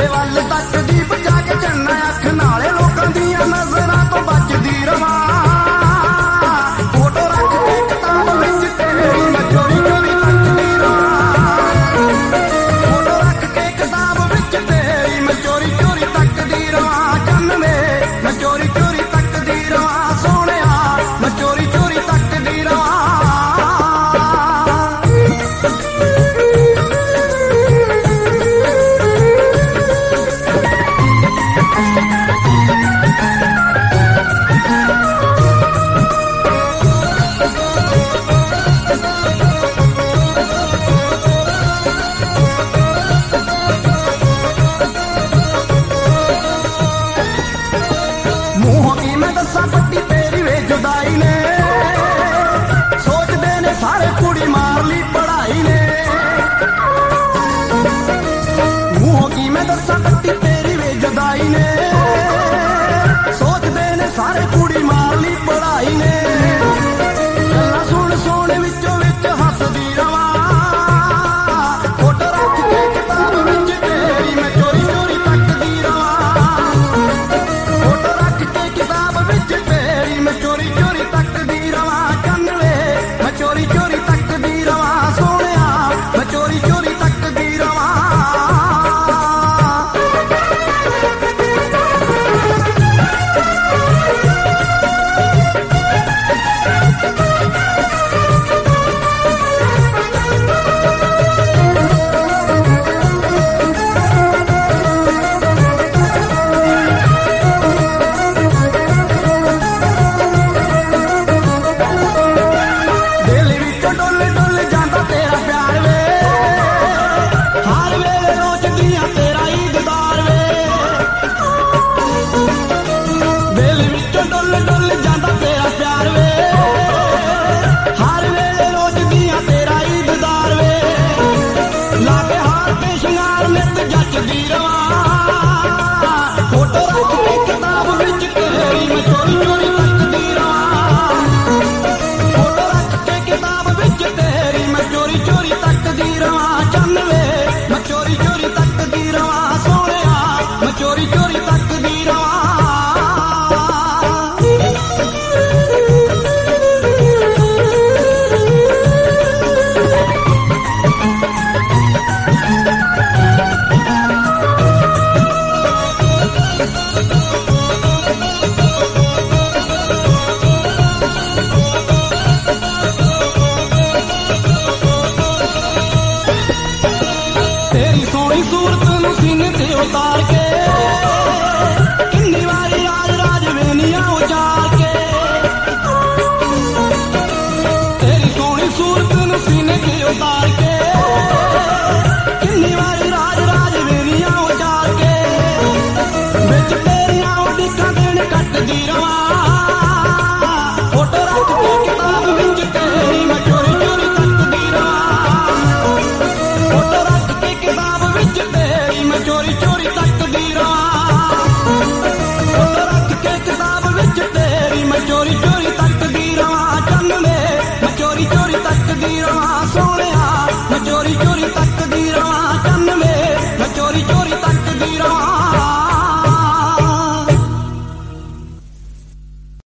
ਤੇਰੇ ਵੱਲ ਤੱਕਦੀ ਬਚਾ ਕੇ ਚੰਨਾ ਅੱਖ ਨਾਲੇ ਲੋਕਾਂ ਦੀਆਂ ਨਜ਼ਰਾਂ ਤੋਂ ਬਚਦੀ ਰਵਾਂ ਫੋਟੋ ਰੱਖ ਕੇ ਕਿਤਾਬ ਵਿੱਚ ਤੇਰੀ ਮੈਂ ਚੋਰੀ ਚੋਰੀ ਤੱਕਦੀ ਰਵਾਂ ਫੋਟੋ ਰੱਖ ਕੇ ਕਿਤਾਬ ਵਿੱਚ ਤੇਰੀ ਮੈਂ ਚੋਰੀ ਚੋਰੀ ਤੱਕਦੀ ਰਵਾਂ ਚੰਨ ਵੇ ਮੈਂ ਚੋਰੀ ਚੋਰੀ ਤੱਕਦੀ ਰਵਾਂ ਸੋਹਣਿਆ ਮੈਂ ਚੋਰੀ ਚੋਰੀ ਤੱਕਦੀ ਰਵਾਂ ਮੂੰਹੋਂ ਕੀ ਮੈਂ ਦੱਸਾਂ ਪੱਟੀ ਤੇਰੀ ਵੇ ਜੁਦਾਈ ਨੇ ਸੋਚਦੇ ਨੇ ਸਾਰੇ ਕੁੜੀ ਮਾਰ ਲਈ ਪੜ੍ਹਾਈ ਨੇ ਮੂੰਹੋਂ ਕੀ ਮੈਂ ਦੱਸਾਂ ਪੱਟੀ ਤੇਰੀ ਵੇ ਜੁਦਾਈ ਨੇ ਸੋਚਦੇ ਨੇ ਸਾਰੇ ਕੁੜੀ ਮਾਰ ਲਈ ਪੜ੍ਹਾਈ ਨੇ ਗੱਲਾਂ ਸੁਣ ਸੁਣ ਵਿੱਚੋਂ ਵਿੱਚ ਹੱਸਦੀ ਰਵਾਂ ਫੋਟੋ ਰੱਖ ਕੇ ਕਿਤਾਬ ਵਿੱਚ ਤੇਰੀ ਮੈਂ ਚੋਰੀ ਚੋਰੀ ਤੱਕਦੀ ਰਵਾਂ ਫੋਟੋ ਰੱਖ ਕੇ ਕਿਤਾਬ ਵਿੱਚ ਤੇਰੀ ਮੈਂ ਚੋਰੀ ਚੋਰੀ ਤੱਕਦੀ ਰਵਾਂ ਚੰਨ ਵੇ ਮੈਂ ਚੋਰੀ ਚੋਰੀ ਤੱਕਦੀ ਰਵਾਂ ਸੋਹਣਿਆ ਮੈਂ ਚੋਰੀ ਚੋਰੀ ਤੱਕਦੀ ਰਵਾਂ ਦਿਲ ਵਿੱਚੋਂ ਡੁੱਲ ਡੁੱਲ ਜਾਂਦਾ ਤੇਰਾ ਪਿਆਰ ਵੇ ਹਰ ਵੇਲੇ ਰੋਚਦੀਆਂ ਤੇਰਾ ਹੀ ਦੀਦਾਰ ਵੇ ਦਿਲ ਵਿੱਚੋਂ ਡੁੱਲ ਡੁੱਲ ਜਾਂਦਾ ਤੇਰਾ ਪਿਆਰ ਵੇ ਹਰ ਵੇਲੇ ਰੋਚਦੀਆਂ ਤੇਰਾ ਹੀ ਦੀਦਾਰ ਵੇ ਲਾ ਕੇ ਹਾਰ ਤੇ ਸ਼ਿੰਗਾਰ ਨਿੱਤ ਜੱਚਦੀ ਰਵਾਂ ਫੋਟੋ ਰੱਖ ਕੇ ਕਿਤਾਬ ਵਿੱਚ ਤੇਰੀ ਮੈਂ ਚੋਰੀ ਚੋਰੀ ਤੱਕਦੀ ਰਵਾਂ ਫੋਟੋ ਰੱਖ ਕੇ ਕਿਤਾਬ ਵਿੱਚ ਤੇਰੀ ਮੈਂ ਚੋਰੀ ਚੋਰੀ ਤੱਕਦੀ ਰਵਾਂ ਚੰਨ ਵੇ ਮੈਂ ਚੋਰੀ ਚੋਰੀ ਤੱਕਦੀ ਰਵਾਂ ਸੋਹਣਿਆ ਮੈਂ ਚੋਰੀ ਚੋਰੀ ਤੱਕਦੀ ਰਵਾਂ ਤੇਰੀ ਸੋਹਣੀ ਸੂਰਤ ਨੂੰ ਸੀਨੇ ਤੇ ਉਤਾਰ ਕੇ ਕਿੰਨੀ ਵਾਰੀ ਰਾਜ ਰਾਜ ਵੇਨੀਆਂ ਉਜਾੜ ਕੇ ਤੇਰੀ ਸੋਹਣੀ ਸੂਰਤ ਨੂੰ ਸੀਨੇ ਤੇ ਉਤਾਰ ਕੇ ਕਿੰਨੀ ਵਾਰੀ ਰਾਜ ਰਾਜ ਵੇਨੀਆਂ ਉਜਾੜ ਕੇ ਵਿੱਚ ਤੇਰੀਆਂ ਉਡੀਕਾਂ ਦੇਣ ਕੱਟਦੀ ਰਵਾਂ ਫੋਟੋ ਰੱਖ ਕੇ ਕਿਤਾਬ ਵਿੱਚ ਤੇਰੀ ਮੈਂ ਚੋਰੀ ਚੋਰੀ ਤੱਕਦੀ ਰਵਾਂ ਫੋਟੋ ਰੱਖ ਕੇ ਕਿਤਾਬ ਵਿੱਚ ਤੇਰੀ ਮੈਂ ਚੋਰੀ ਚੋਰੀ ਤੱਕਦੀ ਰਵਾਂ ਫੋਟੋ ਰੱਖ ਕੇ ਕਿਤਾਬ ਵਿੱਚ ਤੇਰੀ ਮੈਂ ਚੋਰੀ ਚੋਰੀ ਤੱਕਦੀ ਰਵਾਂ ਚੰਨ ਵੇ ਮੈਂ ਚੋਰੀ ਚੋਰੀ ਤੱਕਦੀ ਰਵਾਂ ਸੋਹਣਿਆ ਮੈਂ ਚੋਰੀ ਚੋਰੀ ਤੱਕ